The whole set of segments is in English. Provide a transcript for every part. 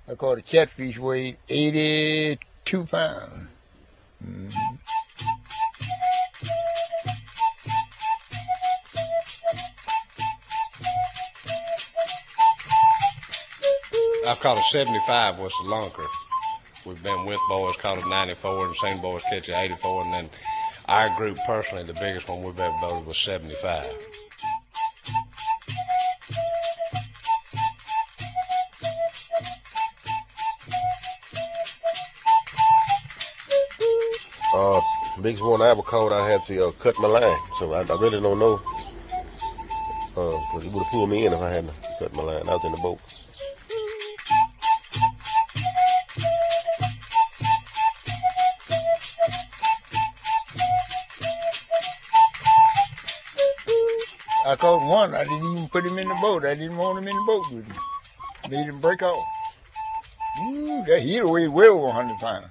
I caught a catfish weighed 82 pounds. Mm. I've caught a 75 with the lunker. We've been with boys caught a 94 and seen boys catch a 84, and then our group personally, the biggest one we've ever boated was 75. Biggest one I ever caught, I had to cut my line, so I really don't know, because it would have pulled me in if I hadn't cut my line. I was in the boat. I caught one. I didn't even put him in the boat. I didn't want him in the boat with me. Made him break off. Ooh, that he'd weigh well over 100 pounds.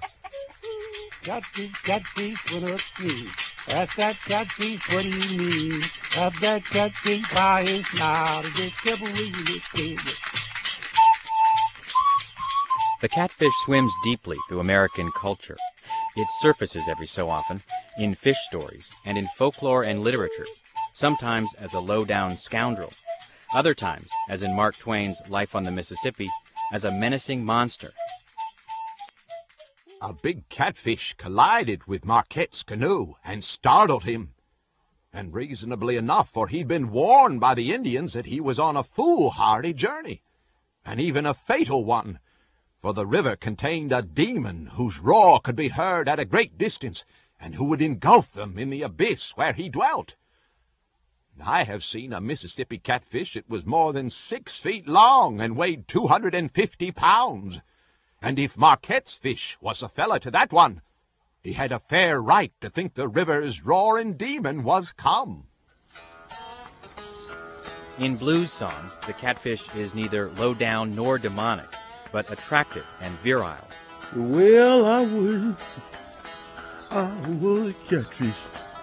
Catfish, what up, me? That's that catfish, what do you mean? That's that catfish by his snout. Get trouble with it. The catfish swims deeply through American culture. It surfaces every so often in fish stories and in folklore and literature, sometimes as a low-down scoundrel, other times, as in Mark Twain's Life on the Mississippi, as a menacing monster. A big catfish collided with Marquette's canoe and startled him. And reasonably enough, for he'd been warned by the Indians that he was on a foolhardy journey, and even a fatal one, for the river contained a demon whose roar could be heard at a great distance, and who would engulf them in the abyss where he dwelt. I have seen a Mississippi catfish that was more than 6 feet long and weighed 250 pounds. And if Marquette's fish was a fella to that one, he had a fair right to think the river's roaring demon was come. In blues songs, the catfish is neither low-down nor demonic, but attractive and virile. Well, I was a catfish,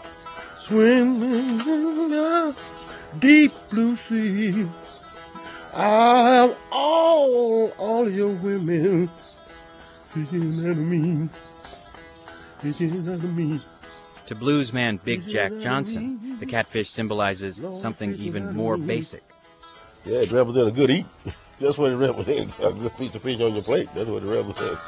swimming in the deep blue sea. I have all your women fishing at me, fishing at me. To bluesman Big Jack Johnson, the catfish symbolizes something even more basic. Yeah, it represents a good eat. That's what it represents. A good piece of fish on your plate. That's what it represents.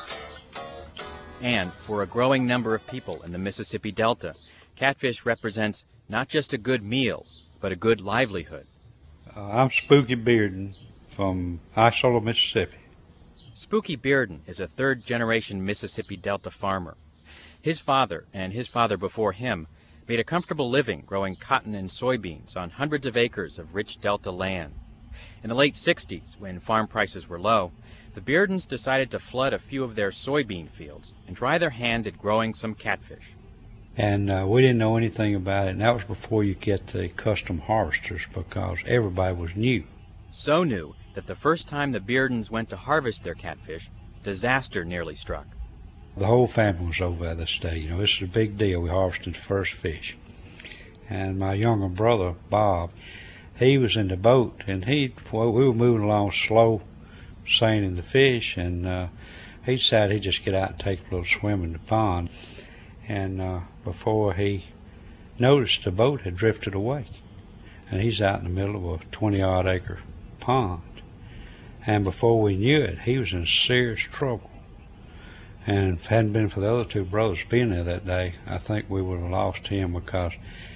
And for a growing number of people in the Mississippi Delta, catfish represents not just a good meal, but a good livelihood. I'm Spooky Bearden from Isola, Mississippi. Spooky Bearden is a third-generation Mississippi Delta farmer. His father and his father before him made a comfortable living growing cotton and soybeans on hundreds of acres of rich Delta land. In the late 60s, when farm prices were low, the Beardens decided to flood a few of their soybean fields and try their hand at growing some catfish. And we didn't know anything about it, and that was before you get the custom harvesters, because everybody was new. So new that the first time the Beardens went to harvest their catfish, disaster nearly struck. The whole family was over there this day. You know, this is a big deal. We harvested the first fish. And my younger brother, Bob, he was in the boat, and we were moving along slow, seining the fish, and he decided he'd just get out and take a little swim in the pond. And before he noticed, the boat had drifted away. And he's out in the middle of a 20-odd acre pond. And before we knew it, he was in serious trouble. And if it hadn't been for the other two brothers being there that day, I think we would have lost him, because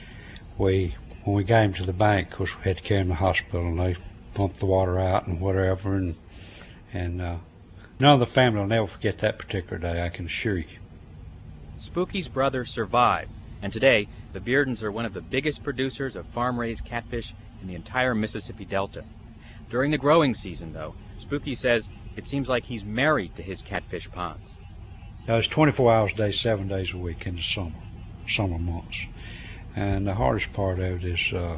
when we got him to the bank, of course we had to carry him to the hospital, and they pumped the water out and whatever. And none of the family will never forget that particular day, I can assure you. Spooky's brother survived, and today the Beardens are one of the biggest producers of farm-raised catfish in the entire Mississippi Delta. During the growing season, though, Spooky says it seems like he's married to his catfish ponds. Now, it's 24 hours a day, 7 days a week in the summer months. And the hardest part of it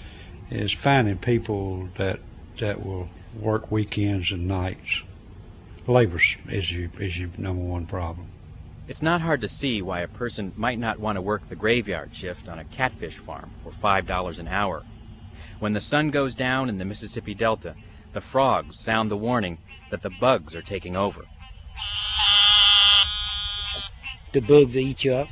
is finding people that will work weekends and nights. Labor is your number one problem. It's not hard to see why a person might not want to work the graveyard shift on a catfish farm for $5 an hour. When the sun goes down in the Mississippi Delta, the frogs sound the warning that the bugs are taking over. The bugs eat you up.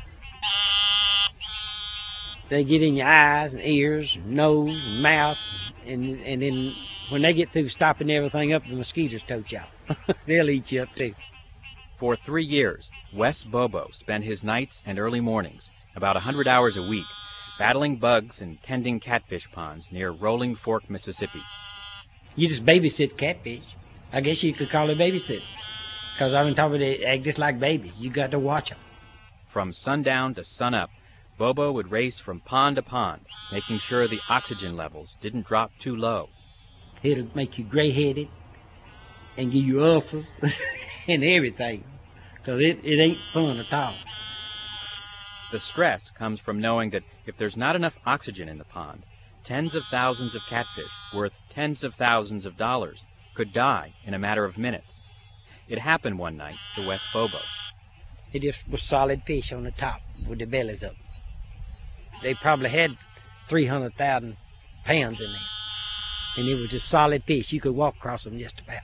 They get in your eyes and ears, and nose, and mouth, and then when they get through stopping everything up, the mosquitoes tote you out. They'll eat you up too. For 3 years, Wes Bobo spent his nights and early mornings, about 100 hours a week, battling bugs and tending catfish ponds near Rolling Fork, Mississippi. You just babysit catfish. I guess you could call it babysitting. Because I've been talking, they act just like babies. You got to watch them. From sundown to sunup, Bobo would race from pond to pond, making sure the oxygen levels didn't drop too low. It'll make you gray-headed and give you ulcers and everything. Because it ain't fun at all. The stress comes from knowing that if there's not enough oxygen in the pond, tens of thousands of catfish worth tens of thousands of dollars could die in a matter of minutes. It happened one night to Wes Bobo. It just was solid fish on the top with their bellies up. They probably had 300,000 pounds in there. And it was just solid fish. You could walk across them just about.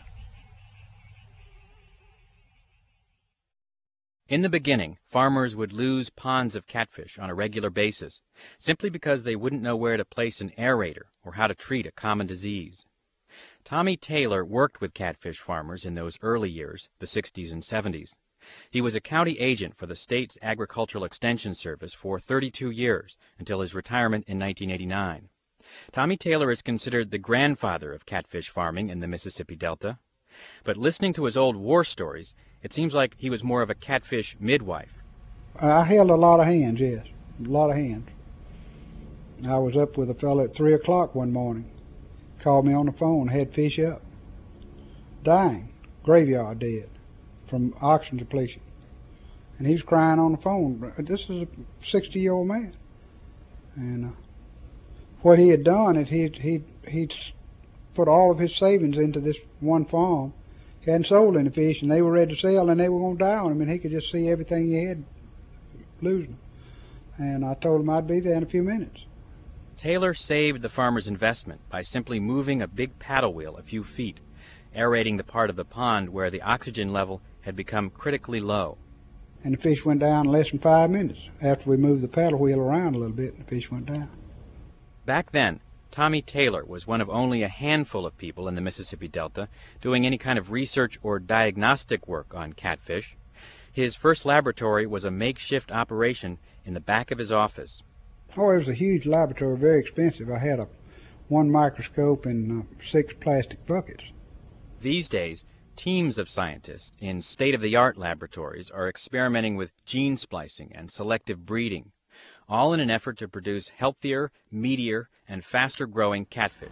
In the beginning, farmers would lose ponds of catfish on a regular basis, simply because they wouldn't know where to place an aerator or how to treat a common disease. Tommy Taylor worked with catfish farmers in those early years, the 60s and 70s. He was a county agent for the state's Agricultural Extension Service for 32 years, until his retirement in 1989. Tommy Taylor is considered the grandfather of catfish farming in the Mississippi Delta. But listening to his old war stories, it seems like he was more of a catfish midwife. I held a lot of hands, yes, a lot of hands. I was up with a fellow at 3 o'clock one morning. Called me on the phone, had fish up. Dying, graveyard dead, from oxygen depletion. And he was crying on the phone. This is a 60-year-old man. And what he had done is he'd put all of his savings into this one farm. He hadn't sold any fish, and they were ready to sell, and they were going to die on him, and he could just see everything he had losing. And I told him I'd be there in a few minutes. Taylor saved the farmer's investment by simply moving a big paddle wheel a few feet, aerating the part of the pond where the oxygen level had become critically low. And the fish went down in less than 5 minutes. After we moved the paddle wheel around a little bit, the fish went down. Back then, Tommy Taylor was one of only a handful of people in the Mississippi Delta doing any kind of research or diagnostic work on catfish. His first laboratory was a makeshift operation in the back of his office. Oh, it was a huge laboratory, very expensive. I had one microscope and 6 plastic buckets. These days, teams of scientists in state-of-the-art laboratories are experimenting with gene splicing and selective breeding, all in an effort to produce healthier, meatier, and faster-growing catfish.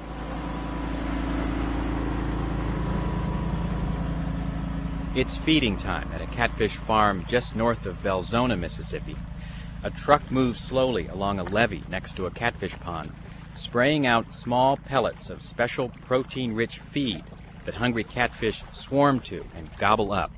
It's feeding time at a catfish farm just north of Belzona, Mississippi. A truck moves slowly along a levee next to a catfish pond, spraying out small pellets of special protein-rich feed that hungry catfish swarm to and gobble up.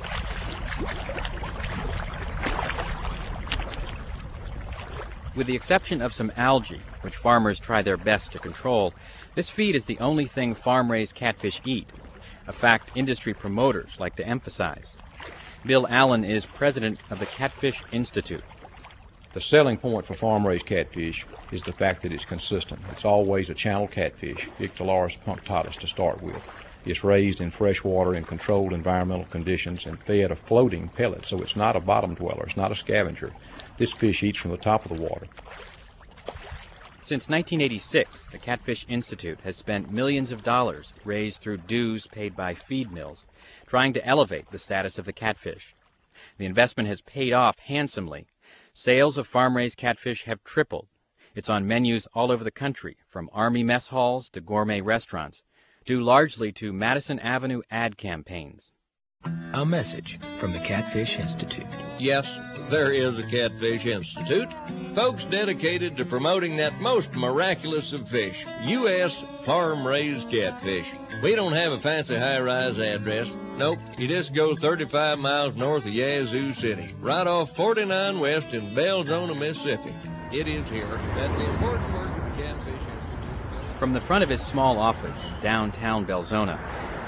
With the exception of some algae, which farmers try their best to control, this feed is the only thing farm-raised catfish eat, a fact industry promoters like to emphasize. Bill Allen is president of the Catfish Institute. The selling point for farm-raised catfish is the fact that it's consistent. It's always a channel catfish, Ictularis punctatus to start with. It's raised in fresh water in controlled environmental conditions and fed a floating pellet, so it's not a bottom dweller, it's not a scavenger. This fish eats from the top of the water. Since 1986, the Catfish Institute has spent millions of dollars raised through dues paid by feed mills, trying to elevate the status of the catfish. The investment has paid off handsomely. Sales of farm-raised catfish have tripled. It's on menus all over the country, from Army mess halls to gourmet restaurants, due largely to Madison Avenue ad campaigns. A message from the Catfish Institute. Yes, there is a Catfish Institute. Folks dedicated to promoting that most miraculous of fish, U.S. farm-raised catfish. We don't have a fancy high-rise address. Nope, you just go 35 miles north of Yazoo City, right off 49 West in Belzona, Mississippi. It is here. That's the important work of the Catfish Institute. From the front of his small office in downtown Belzona,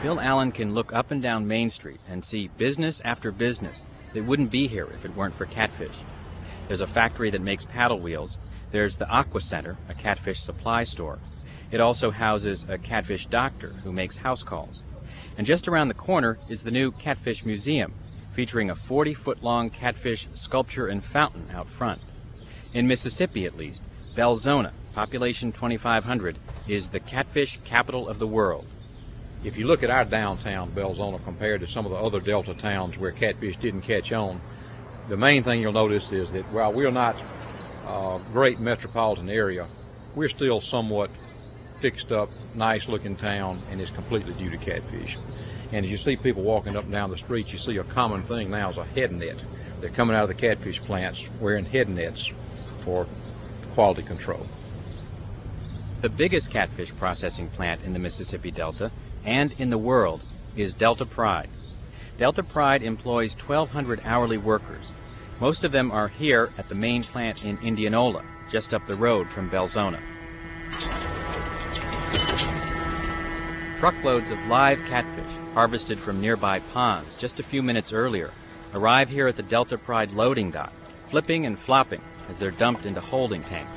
Bill Allen can look up and down Main Street and see business after business that wouldn't be here if it weren't for catfish. There's a factory that makes paddle wheels. There's the Aqua Center, a catfish supply store. It also houses a catfish doctor who makes house calls. And just around the corner is the new Catfish Museum, featuring a 40-foot-long catfish sculpture and fountain out front. In Mississippi, at least, Belzona, population 2,500, is the catfish capital of the world. If you look at our downtown Belzona compared to some of the other Delta towns where catfish didn't catch on, the main thing you'll notice is that while we're not a great metropolitan area, we're still somewhat fixed up, nice looking town, and it's completely due to catfish. And as you see people walking up and down the street, you see a common thing now is a head net. They're coming out of the catfish plants wearing head nets for quality control. The biggest catfish processing plant in the Mississippi Delta and in the world is Delta Pride. Delta Pride employs 1,200 hourly workers. Most of them are here at the main plant in Indianola, just up the road from Belzona. Truckloads of live catfish, harvested from nearby ponds just a few minutes earlier, arrive here at the Delta Pride loading dock, flipping and flopping as they're dumped into holding tanks.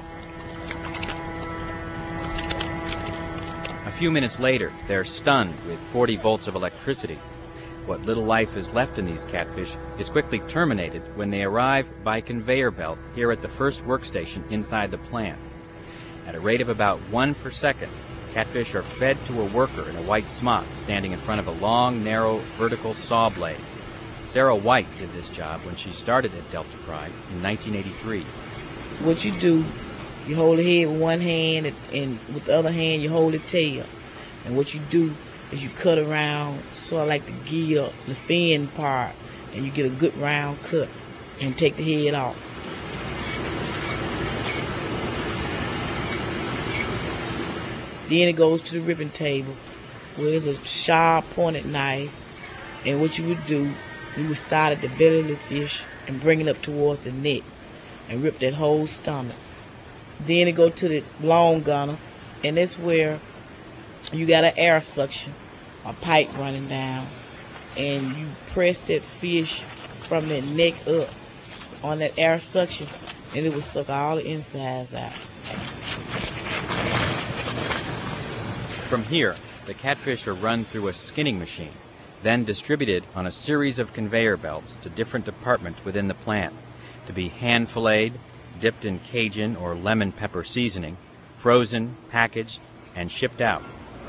A few minutes later, they're stunned with 40 volts of electricity. What little life is left in these catfish is quickly terminated when they arrive by conveyor belt here at the first workstation inside the plant. At a rate of about 1 per second, catfish are fed to a worker in a white smock standing in front of a long, narrow, vertical saw blade. Sarah White did this job when she started at Delta Pride in 1983. What you do, you hold the head with one hand, and with the other hand you hold the tail. And what you do is you cut around sort of like the gill, the fin part, and you get a good round cut and take the head off. Then it goes to the ribbon table where there's a sharp pointed knife, and what you would do, you would start at the belly of the fish and bring it up towards the neck and rip that whole stomach. Then it go to the long gunner, and that's where you got an air suction, a pipe running down, and you press that fish from that neck up on that air suction, and it will suck all the insides out. From here, the catfish are run through a skinning machine, then distributed on a series of conveyor belts to different departments within the plant, to be hand-filleted, dipped in Cajun or lemon pepper seasoning, frozen, packaged, and shipped out.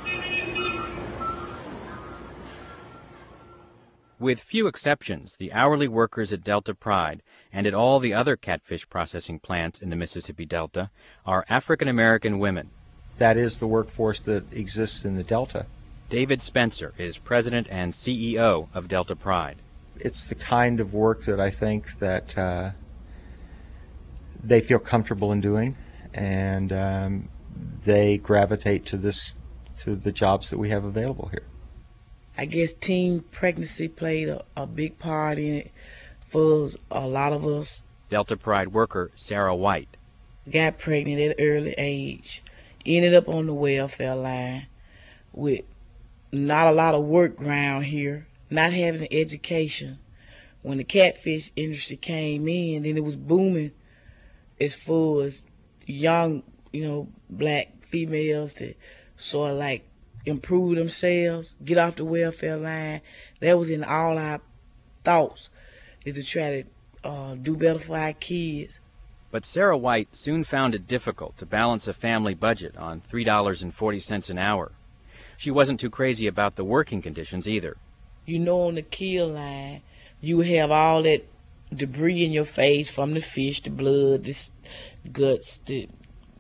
With few exceptions, the hourly workers at Delta Pride and at all the other catfish processing plants in the Mississippi Delta are African-American women. That is the workforce that exists in the Delta. David Spencer is president and CEO of Delta Pride. It's the kind of work that I think that they feel comfortable in doing, and they gravitate to the jobs that we have available here. I guess teen pregnancy played a big part in it for a lot of us. Delta Pride worker Sarah White got pregnant at an early age, ended up on the welfare line with not a lot of work around here, not having an education. When the catfish industry came in, then it was booming as far as young, black females that sort of like improve themselves, get off the welfare line. That was in all our thoughts, is to try to do better for our kids. But Sarah White soon found it difficult to balance a family budget on $3.40 an hour. She wasn't too crazy about the working conditions either. On the kill line, you have all that debris in your face from the fish, the blood, the guts, the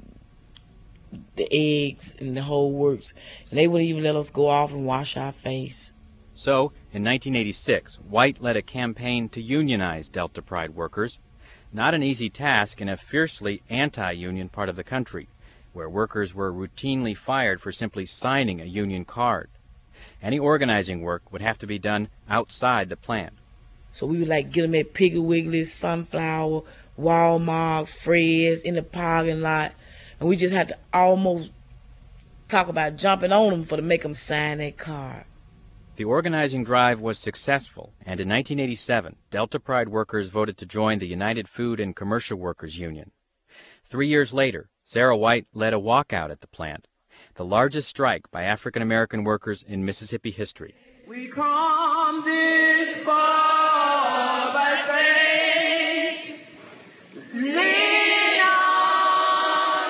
eggs, and the whole works. And they wouldn't even let us go off and wash our face. So, in 1986, White led a campaign to unionize Delta Pride workers. Not an easy task in a fiercely anti-union part of the country, where workers were routinely fired for simply signing a union card. Any organizing work would have to be done outside the plant. So we would get them at Piggly Wiggly's, Sunflower, Walmart, Fred's, in the parking lot. And we just had to almost talk about jumping on them to make them sign that card. The organizing drive was successful, and in 1987, Delta Pride workers voted to join the United Food and Commercial Workers Union. 3 years later, Sarah White led a walkout at the plant, the largest strike by African American workers in Mississippi history. We come this far by faith, leaning on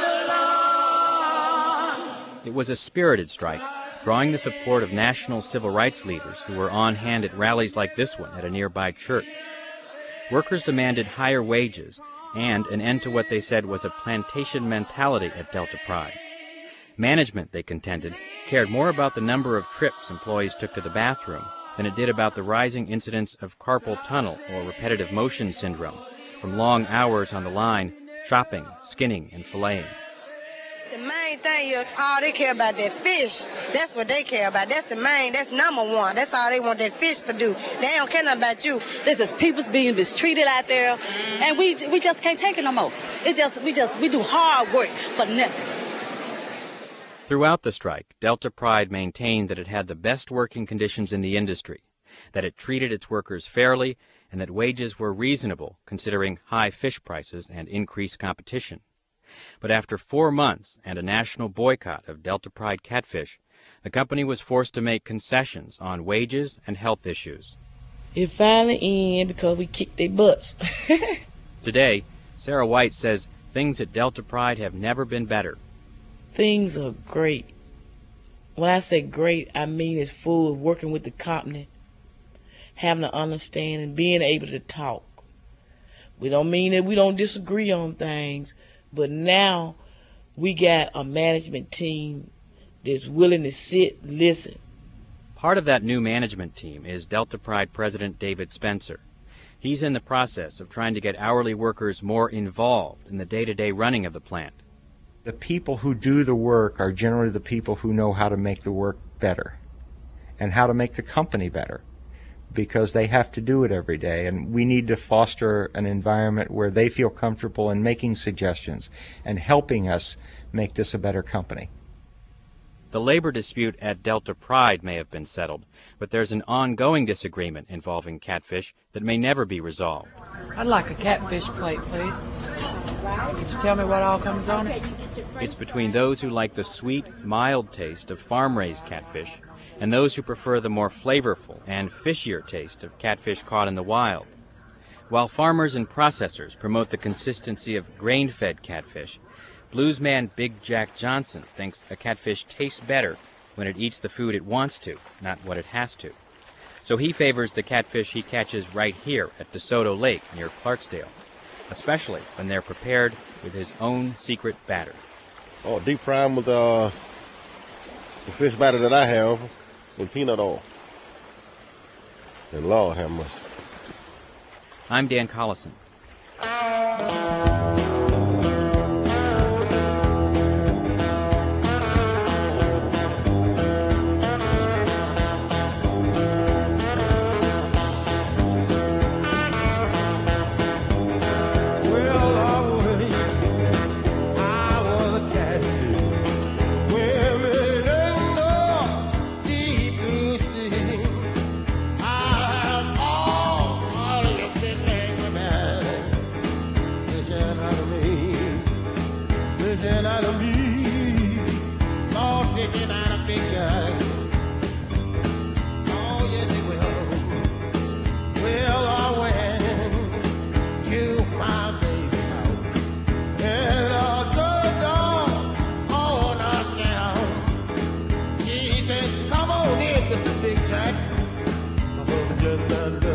the Lord. It was a spirited strike, drawing the support of national civil rights leaders who were on hand at rallies like this one at a nearby church. Workers demanded higher wages and an end to what they said was a plantation mentality at Delta Pride. Management, they contended, cared more about the number of trips employees took to the bathroom than it did about the rising incidence of carpal tunnel or repetitive motion syndrome from long hours on the line, chopping, skinning, and filleting. The main thing is all they care about that fish. That's what they care about. That's that's number one. That's all they want that fish to do. They don't care nothing about you. This is people's being mistreated out there, and we just can't take it no more. We do hard work for nothing. Throughout the strike, Delta Pride maintained that it had the best working conditions in the industry, that it treated its workers fairly, and that wages were reasonable considering high fish prices and increased competition. But after 4 months and a national boycott of Delta Pride catfish, the company was forced to make concessions on wages and health issues. It finally ended because we kicked their butts. Today, Sarah White says things at Delta Pride have never been better. Things are great. When I say great, I mean it's full of working with the company, having an understanding, being able to talk. We don't mean that we don't disagree on things, but now we got a management team that's willing to sit, listen. Part of that new management team is Delta Pride President David Spencer. He's in the process of trying to get hourly workers more involved in the day-to-day running of the plant. The people who do the work are generally the people who know how to make the work better and how to make the company better, because they have to do it every day, and we need to foster an environment where they feel comfortable in making suggestions and helping us make this a better company. The labor dispute at Delta Pride may have been settled, but there's an ongoing disagreement involving catfish that may never be resolved. I'd like a catfish plate, please. Could you tell me what all comes on it? It's between those who like the sweet, mild taste of farm-raised catfish and those who prefer the more flavorful and fishier taste of catfish caught in the wild. While farmers and processors promote the consistency of grain-fed catfish, bluesman Big Jack Johnson thinks a catfish tastes better when it eats the food it wants to, not what it has to. So he favors the catfish he catches right here at DeSoto Lake near Clarksdale, especially when they're prepared with his own secret batter. Oh, deep fry them with the fish batter that I have with peanut oil. And Lord have mercy. I'm Dan Collison. Come on in, Mr. Big Jack.